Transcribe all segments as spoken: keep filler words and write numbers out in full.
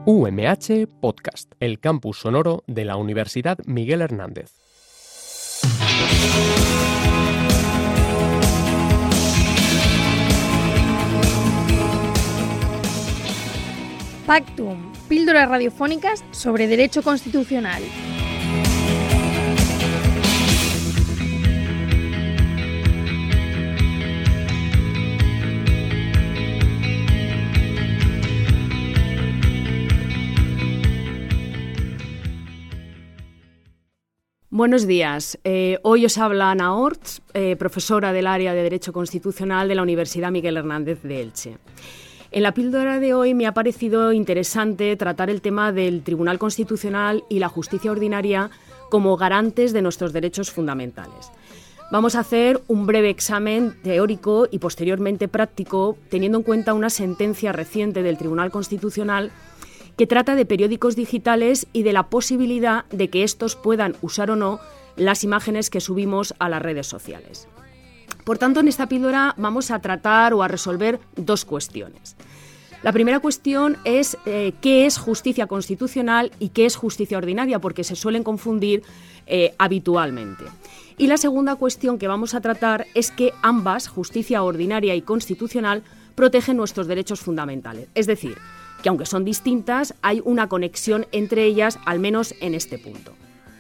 U M H Podcast, el campus sonoro de la Universidad Miguel Hernández. Pactum, píldoras radiofónicas sobre derecho constitucional. Buenos días. Eh, hoy os habla Ana Orts, eh, profesora del área de Derecho Constitucional de la Universidad Miguel Hernández de Elche. En la píldora de hoy me ha parecido interesante tratar el tema del Tribunal Constitucional y la justicia ordinaria como garantes de nuestros derechos fundamentales. Vamos a hacer un breve examen teórico y posteriormente práctico, teniendo en cuenta una sentencia reciente del Tribunal Constitucional que trata de periódicos digitales y de la posibilidad de que estos puedan usar o no las imágenes que subimos a las redes sociales. Por tanto, en esta píldora vamos a tratar o a resolver dos cuestiones. La primera cuestión es eh, qué es justicia constitucional y qué es justicia ordinaria, porque se suelen confundir eh, habitualmente. Y la segunda cuestión que vamos a tratar es que ambas, justicia ordinaria y constitucional, protegen nuestros derechos fundamentales. Es decir, que aunque son distintas, hay una conexión entre ellas, al menos en este punto.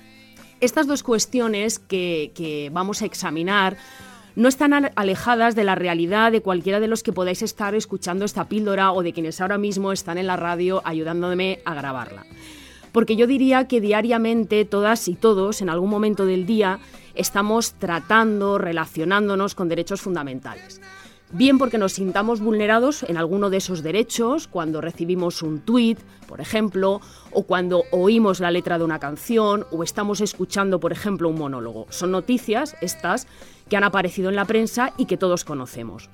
Estas dos cuestiones que, que vamos a examinar no están alejadas de la realidad de cualquiera de los que podáis estar escuchando esta píldora o de quienes ahora mismo están en la radio ayudándome a grabarla. Porque yo diría que diariamente todas y todos, en algún momento del día, estamos tratando, relacionándonos con derechos fundamentales. Bien porque nos sintamos vulnerados en alguno de esos derechos, cuando recibimos un tuit, por ejemplo, o cuando oímos la letra de una canción, o estamos escuchando, por ejemplo, un monólogo. Son noticias estas que han aparecido en la prensa y que todos conocemos.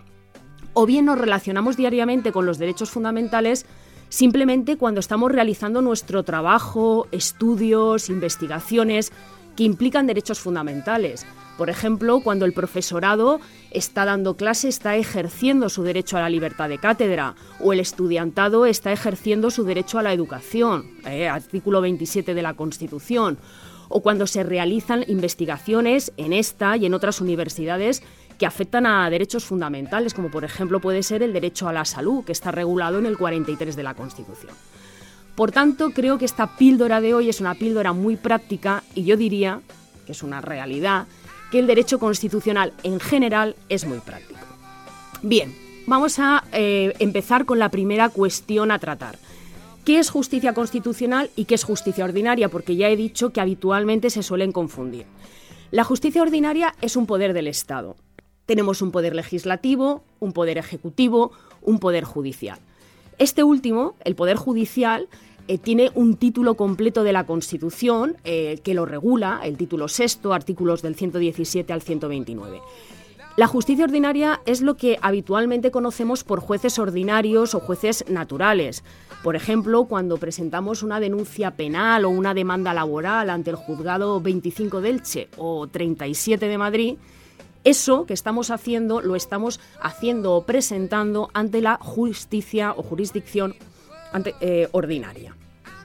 O bien nos relacionamos diariamente con los derechos fundamentales simplemente cuando estamos realizando nuestro trabajo, estudios, investigaciones que implican derechos fundamentales. Por ejemplo, cuando el profesorado está dando clase, está ejerciendo su derecho a la libertad de cátedra, o el estudiantado está ejerciendo su derecho a la educación, eh, artículo veintisiete de la Constitución, o cuando se realizan investigaciones en esta y en otras universidades que afectan a derechos fundamentales, como por ejemplo puede ser el derecho a la salud, que está regulado en el cuarenta y tres de la Constitución. Por tanto, creo que esta píldora de hoy es una píldora muy práctica y yo diría, que es una realidad, que el derecho constitucional en general es muy práctico. Bien, vamos a eh, empezar con la primera cuestión a tratar. ¿Qué es justicia constitucional y qué es justicia ordinaria? Porque ya he dicho que habitualmente se suelen confundir. La justicia ordinaria es un poder del Estado. Tenemos un poder legislativo, un poder ejecutivo, un poder judicial. Este último, el poder judicial, Eh, tiene un título completo de la Constitución eh, que lo regula, el título sexto, artículos del ciento diecisiete al ciento veintinueve. La justicia ordinaria es lo que habitualmente conocemos por jueces ordinarios o jueces naturales. Por ejemplo, cuando presentamos una denuncia penal o una demanda laboral ante el juzgado veinticinco de Elche o treinta y siete de Madrid, eso que estamos haciendo lo estamos haciendo o presentando ante la justicia o jurisdicción Ante, eh, ordinaria.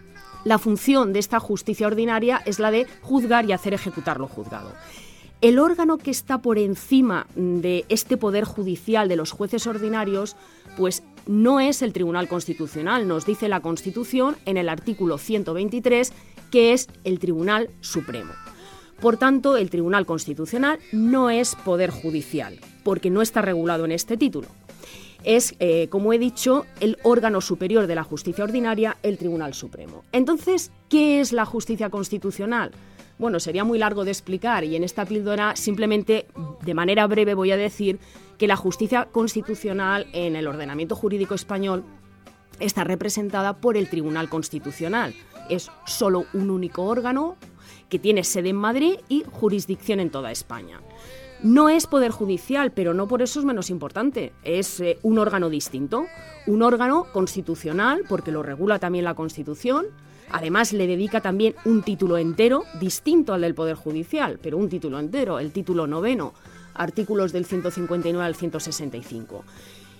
La función de esta justicia ordinaria es la de juzgar y hacer ejecutar lo juzgado. El órgano que está por encima de este poder judicial de los jueces ordinarios, pues no es el Tribunal Constitucional, nos dice la Constitución en el artículo ciento veintitrés, que es el Tribunal Supremo. Por tanto, el Tribunal Constitucional no es poder judicial, porque no está regulado en este título. Es, eh, como he dicho, el órgano superior de la justicia ordinaria, el Tribunal Supremo. Entonces, ¿qué es la justicia constitucional? Bueno, sería muy largo de explicar y en esta píldora simplemente, de manera breve, voy a decir que la justicia constitucional en el ordenamiento jurídico español está representada por el Tribunal Constitucional. Es solo un único órgano que tiene sede en Madrid y jurisdicción en toda España. No es poder judicial, pero no por eso es menos importante. Es eh, un órgano distinto, un órgano constitucional, porque lo regula también la Constitución. Además, le dedica también un título entero, distinto al del Poder Judicial, pero un título entero, el título noveno, artículos del ciento cincuenta y nueve al ciento sesenta y cinco.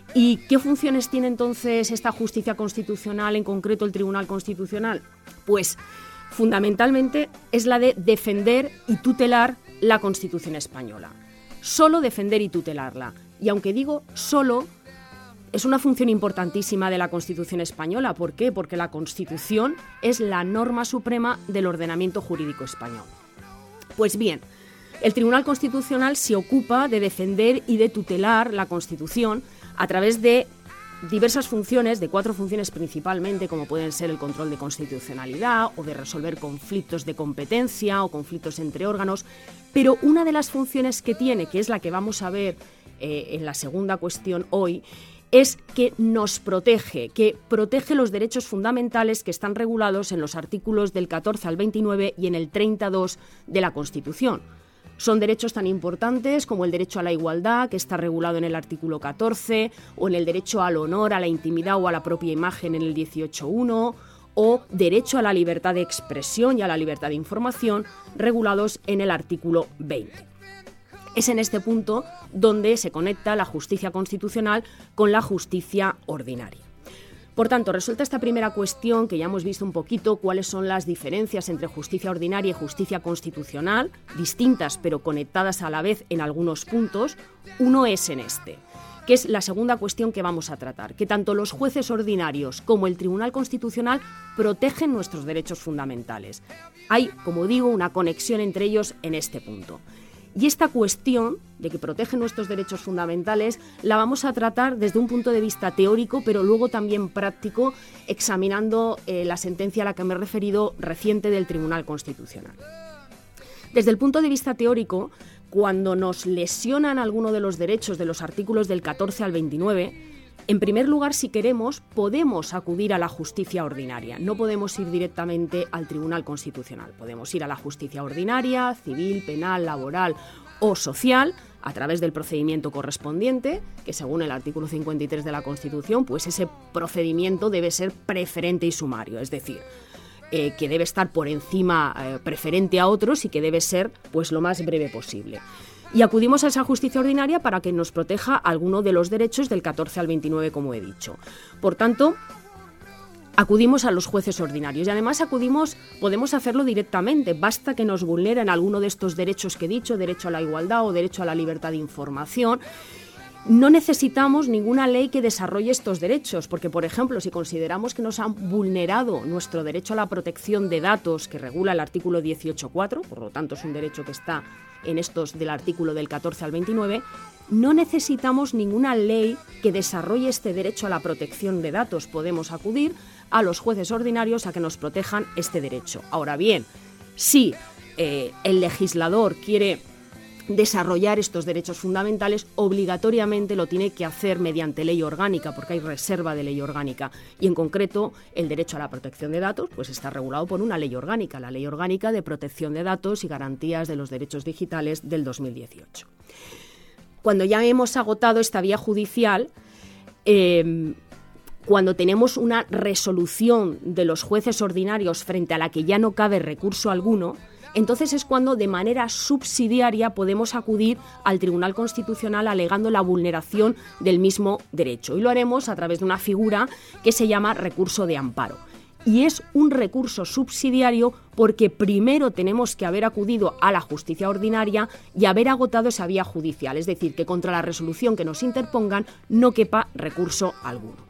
¿Y qué funciones tiene entonces esta justicia constitucional, en concreto el Tribunal Constitucional? Pues fundamentalmente es la de defender y tutelar la Constitución española. Solo defender y tutelarla. Y aunque digo solo, es una función importantísima de la Constitución española. ¿Por qué? Porque la Constitución es la norma suprema del ordenamiento jurídico español. Pues bien, el Tribunal Constitucional se ocupa de defender y de tutelar la Constitución a través de diversas funciones, de cuatro funciones principalmente, como pueden ser el control de constitucionalidad o de resolver conflictos de competencia o conflictos entre órganos, pero una de las funciones que tiene, que es la que vamos a ver eh, en la segunda cuestión hoy, es que nos protege, que protege los derechos fundamentales que están regulados en los artículos del catorce al veintinueve y en el treinta y dos de la Constitución. Son derechos tan importantes como el derecho a la igualdad, que está regulado en el artículo catorce, o en el derecho al honor, a la intimidad o a la propia imagen en el dieciocho punto uno, o derecho a la libertad de expresión y a la libertad de información, regulados en el artículo veinte. Es en este punto donde se conecta la justicia constitucional con la justicia ordinaria. Por tanto, resuelta esta primera cuestión, que ya hemos visto un poquito cuáles son las diferencias entre justicia ordinaria y justicia constitucional, distintas pero conectadas a la vez en algunos puntos, uno es en este, que es la segunda cuestión que vamos a tratar, que tanto los jueces ordinarios como el Tribunal Constitucional protegen nuestros derechos fundamentales. Hay, como digo, una conexión entre ellos en este punto. Y esta cuestión de que protegen nuestros derechos fundamentales la vamos a tratar desde un punto de vista teórico, pero luego también práctico, examinando eh, la sentencia a la que me he referido reciente del Tribunal Constitucional. Desde el punto de vista teórico, cuando nos lesionan alguno de los derechos de los artículos del catorce al veintinueve, en primer lugar, si queremos, podemos acudir a la justicia ordinaria. No podemos ir directamente al Tribunal Constitucional. Podemos ir a la justicia ordinaria, civil, penal, laboral o social, a través del procedimiento correspondiente, que según el artículo cincuenta y tres de la Constitución, pues ese procedimiento debe ser preferente y sumario, es decir, eh, que debe estar por encima, eh, preferente a otros, y que debe ser pues lo más breve posible. Y acudimos a esa justicia ordinaria para que nos proteja alguno de los derechos del catorce al veintinueve, como he dicho. Por tanto, acudimos a los jueces ordinarios y además acudimos, podemos hacerlo directamente, basta que nos vulneren alguno de estos derechos que he dicho, derecho a la igualdad o derecho a la libertad de información. No necesitamos ninguna ley que desarrolle estos derechos, porque, por ejemplo, si consideramos que nos han vulnerado nuestro derecho a la protección de datos que regula el artículo dieciocho punto cuatro, por lo tanto es un derecho que está en estos del artículo del catorce al veintinueve, no necesitamos ninguna ley que desarrolle este derecho a la protección de datos. Podemos acudir a los jueces ordinarios a que nos protejan este derecho. Ahora bien, si eh, el legislador quiere desarrollar estos derechos fundamentales, obligatoriamente lo tiene que hacer mediante ley orgánica, porque hay reserva de ley orgánica, y en concreto el derecho a la protección de datos pues está regulado por una ley orgánica, la Ley Orgánica de Protección de Datos y Garantías de los Derechos Digitales del dos mil dieciocho. Cuando ya hemos agotado esta vía judicial, eh, cuando tenemos una resolución de los jueces ordinarios frente a la que ya no cabe recurso alguno, entonces es cuando de manera subsidiaria podemos acudir al Tribunal Constitucional alegando la vulneración del mismo derecho. Y lo haremos a través de una figura que se llama recurso de amparo. Y es un recurso subsidiario porque primero tenemos que haber acudido a la justicia ordinaria y haber agotado esa vía judicial. Es decir, que contra la resolución que nos interpongan no quepa recurso alguno.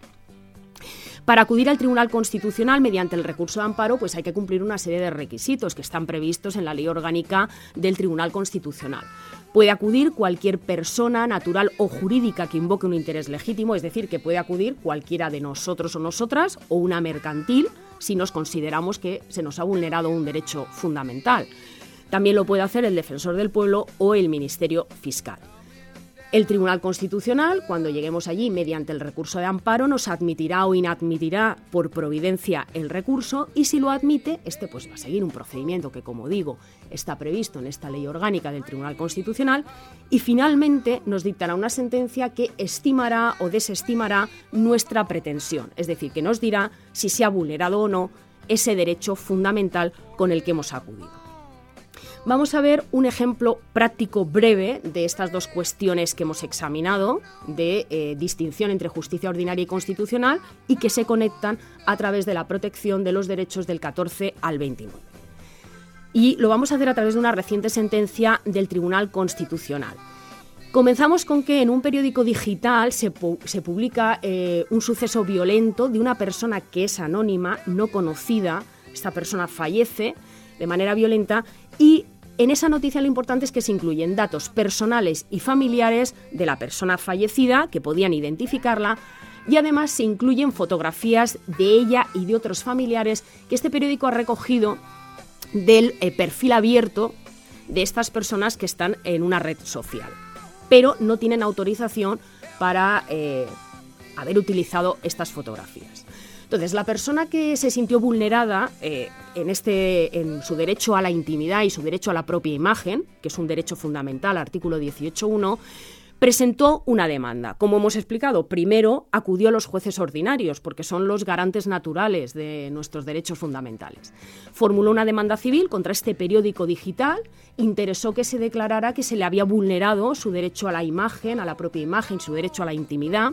Para acudir al Tribunal Constitucional mediante el recurso de amparo, pues hay que cumplir una serie de requisitos que están previstos en la Ley Orgánica del Tribunal Constitucional. Puede acudir cualquier persona natural o jurídica que invoque un interés legítimo, es decir, que puede acudir cualquiera de nosotros o nosotras, o una mercantil, si nos consideramos que se nos ha vulnerado un derecho fundamental. También lo puede hacer el defensor del pueblo o el Ministerio Fiscal. El Tribunal Constitucional, cuando lleguemos allí mediante el recurso de amparo, nos admitirá o inadmitirá por providencia el recurso, y si lo admite, este pues va a seguir un procedimiento que, como digo, está previsto en esta Ley Orgánica del Tribunal Constitucional, y finalmente nos dictará una sentencia que estimará o desestimará nuestra pretensión, es decir, que nos dirá si se ha vulnerado o no ese derecho fundamental con el que hemos acudido. Vamos a ver un ejemplo práctico breve de estas dos cuestiones que hemos examinado, de eh, distinción entre justicia ordinaria y constitucional, y que se conectan a través de la protección de los derechos del catorce al veintinueve. Y lo vamos a hacer a través de una reciente sentencia del Tribunal Constitucional. Comenzamos con que en un periódico digital se, pu- se publica eh, un suceso violento de una persona que es anónima, no conocida. Esta persona fallece de manera violenta y en esa noticia lo importante es que se incluyen datos personales y familiares de la persona fallecida que podían identificarla, y además se incluyen fotografías de ella y de otros familiares que este periódico ha recogido del eh, perfil abierto de estas personas que están en una red social, pero no tienen autorización para eh, haber utilizado estas fotografías. Entonces, la persona que se sintió vulnerada eh, en, este, en su derecho a la intimidad y su derecho a la propia imagen, que es un derecho fundamental, artículo dieciocho punto uno, presentó una demanda. Como hemos explicado, primero acudió a los jueces ordinarios, porque son los garantes naturales de nuestros derechos fundamentales. Formuló una demanda civil contra este periódico digital, interesó que se declarara que se le había vulnerado su derecho a la imagen, a la propia imagen, su derecho a la intimidad.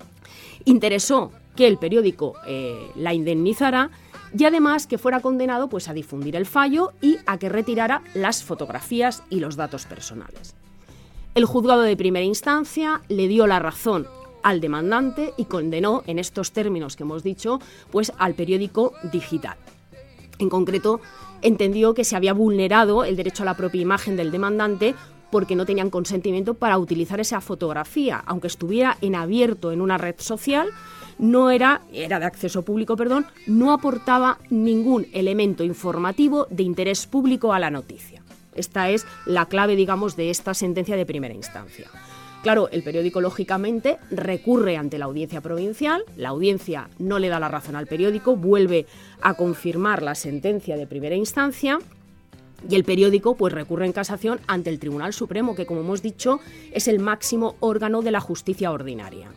Interesó que el periódico eh, la indemnizara y además que fuera condenado pues, a difundir el fallo y a que retirara las fotografías y los datos personales. El juzgado de primera instancia le dio la razón al demandante y condenó, en estos términos que hemos dicho, pues al periódico digital. En concreto, entendió que se había vulnerado el derecho a la propia imagen del demandante porque no tenían consentimiento para utilizar esa fotografía, aunque estuviera en abierto en una red social, no era, era de acceso público, perdón, no aportaba ningún elemento informativo de interés público a la noticia. Esta es la clave, digamos, de esta sentencia de primera instancia. Claro, el periódico, lógicamente, recurre ante la audiencia provincial, la audiencia no le da la razón al periódico, vuelve a confirmar la sentencia de primera instancia y el periódico pues, recurre en casación ante el Tribunal Supremo, que, como hemos dicho, es el máximo órgano de la justicia ordinaria.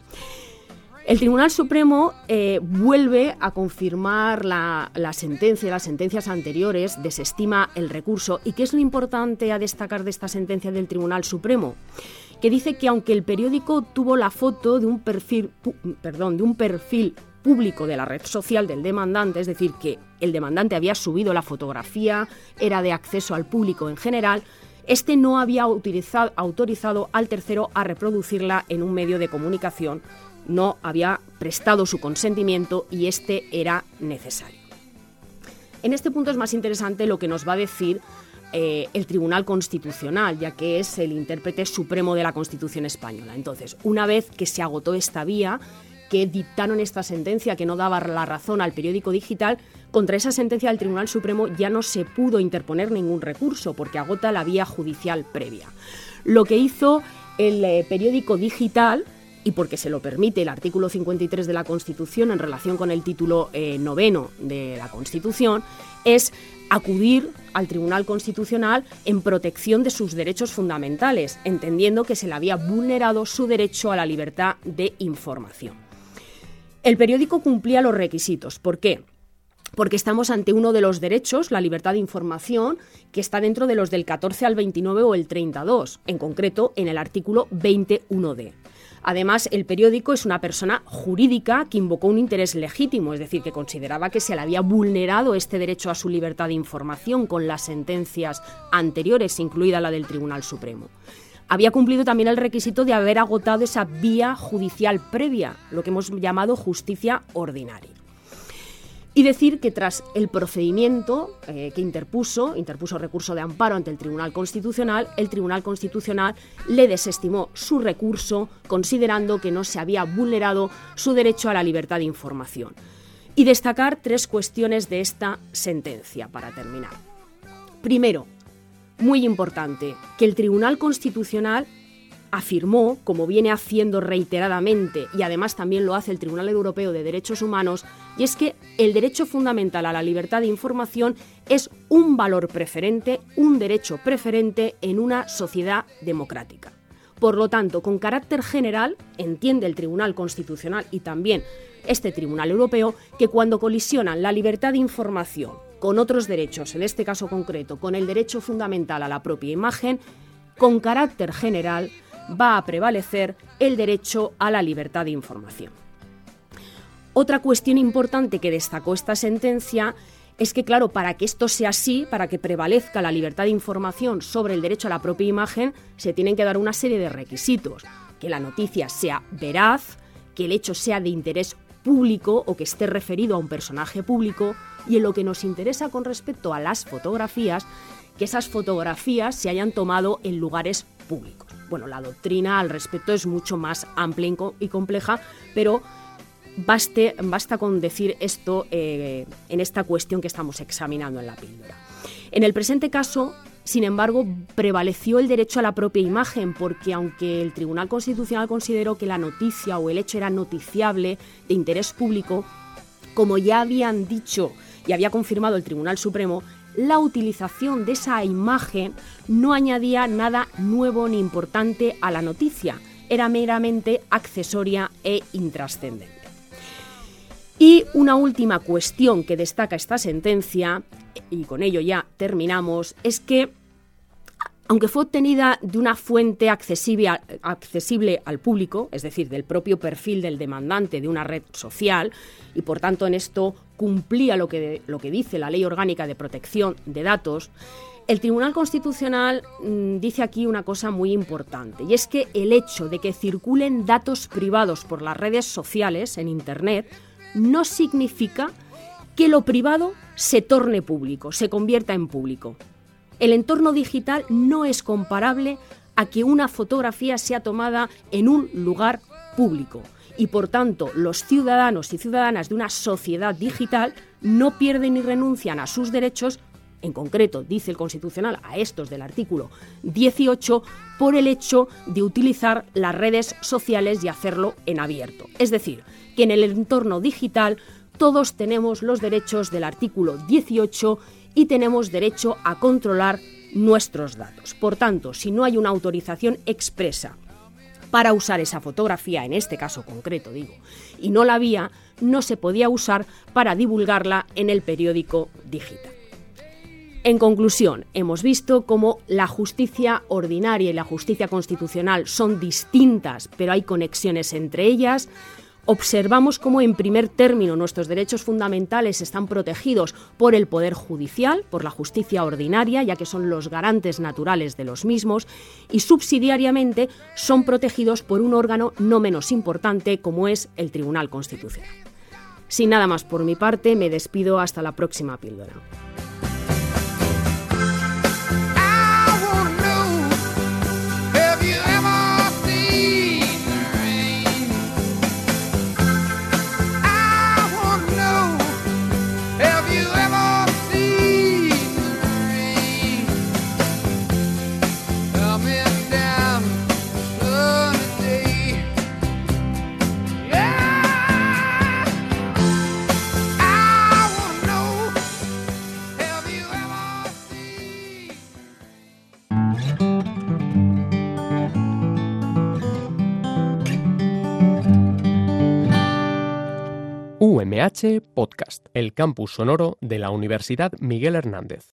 El Tribunal Supremo eh, vuelve a confirmar la, la sentencia, las sentencias anteriores, desestima el recurso. ¿Y qué es lo importante a destacar de esta sentencia del Tribunal Supremo? Que dice que aunque el periódico tuvo la foto de un perfil, pu, perdón, de un perfil público de la red social del demandante, es decir, que el demandante había subido la fotografía, era de acceso al público en general, este no había utilizado, autorizado al tercero a reproducirla en un medio de comunicación, no había prestado su consentimiento y este era necesario. En este punto es más interesante lo que nos va a decir eh, el Tribunal Constitucional, ya que es el intérprete supremo de la Constitución española. Entonces, una vez que se agotó esta vía, que dictaron esta sentencia que no daba la razón al periódico digital, contra esa sentencia del Tribunal Supremo ya no se pudo interponer ningún recurso porque agota la vía judicial previa. Lo que hizo el eh, periódico digital, y porque se lo permite el artículo cincuenta y tres de la Constitución en relación con el título eh, noveno de la Constitución, es acudir al Tribunal Constitucional en protección de sus derechos fundamentales, entendiendo que se le había vulnerado su derecho a la libertad de información. El periódico cumplía los requisitos. ¿Por qué? Porque estamos ante uno de los derechos, la libertad de información, que está dentro de los del catorce al veintinueve o el treinta y dos, en concreto en el artículo veintiuno de. Además, el periódico es una persona jurídica que invocó un interés legítimo, es decir, que consideraba que se le había vulnerado este derecho a su libertad de información con las sentencias anteriores, incluida la del Tribunal Supremo. Había cumplido también el requisito de haber agotado esa vía judicial previa, lo que hemos llamado justicia ordinaria. Y decir que tras el procedimiento eh, que interpuso, interpuso recurso de amparo ante el Tribunal Constitucional, el Tribunal Constitucional le desestimó su recurso, considerando que no se había vulnerado su derecho a la libertad de información. Y destacar tres cuestiones de esta sentencia para terminar. Primero, muy importante, que el Tribunal Constitucional afirmó, como viene haciendo reiteradamente, y además también lo hace el Tribunal Europeo de Derechos Humanos, y es que el derecho fundamental a la libertad de información es un valor preferente, un derecho preferente en una sociedad democrática. Por lo tanto, con carácter general, entiende el Tribunal Constitucional y también este Tribunal Europeo que cuando colisionan la libertad de información con otros derechos, en este caso concreto, con el derecho fundamental a la propia imagen, con carácter general va a prevalecer el derecho a la libertad de información. Otra cuestión importante que destacó esta sentencia es que, claro, para que esto sea así, para que prevalezca la libertad de información sobre el derecho a la propia imagen, se tienen que dar una serie de requisitos. Que la noticia sea veraz, que el hecho sea de interés público o que esté referido a un personaje público, y en lo que nos interesa con respecto a las fotografías, que esas fotografías se hayan tomado en lugares públicos. Bueno, la doctrina al respecto es mucho más amplia y compleja, pero baste, basta con decir esto eh, en esta cuestión que estamos examinando en la píldora. En el presente caso, sin embargo, prevaleció el derecho a la propia imagen, porque aunque el Tribunal Constitucional consideró que la noticia o el hecho era noticiable de interés público, como ya habían dicho y había confirmado el Tribunal Supremo, la utilización de esa imagen no añadía nada nuevo ni importante a la noticia, era meramente accesoria e intrascendente. Y una última cuestión que destaca esta sentencia, y con ello ya terminamos, es que, aunque fue obtenida de una fuente accesible, accesible al público, es decir, del propio perfil del demandante de una red social, y por tanto en esto cumplía lo que, lo que dice la Ley Orgánica de Protección de Datos, el Tribunal Constitucional mmm, dice aquí una cosa muy importante, y es que el hecho de que circulen datos privados por las redes sociales en Internet no significa que lo privado se torne público, se convierta en público. El entorno digital no es comparable a que una fotografía sea tomada en un lugar público y, por tanto, los ciudadanos y ciudadanas de una sociedad digital no pierden ni renuncian a sus derechos, en concreto, dice el Constitucional, a estos del artículo dieciocho, por el hecho de utilizar las redes sociales y hacerlo en abierto. Es decir, que en el entorno digital todos tenemos los derechos del artículo dieciocho y tenemos derecho a controlar nuestros datos. Por tanto, si no hay una autorización expresa para usar esa fotografía, en este caso concreto digo, y no la había, no se podía usar para divulgarla en el periódico digital. En conclusión, hemos visto cómo la justicia ordinaria y la justicia constitucional son distintas, pero hay conexiones entre ellas. Observamos cómo, en primer término, nuestros derechos fundamentales están protegidos por el Poder Judicial, por la justicia ordinaria, ya que son los garantes naturales de los mismos, y subsidiariamente son protegidos por un órgano no menos importante, como es el Tribunal Constitucional. Sin nada más por mi parte, me despido hasta la próxima píldora. U M H Podcast, el campus sonoro de la Universidad Miguel Hernández.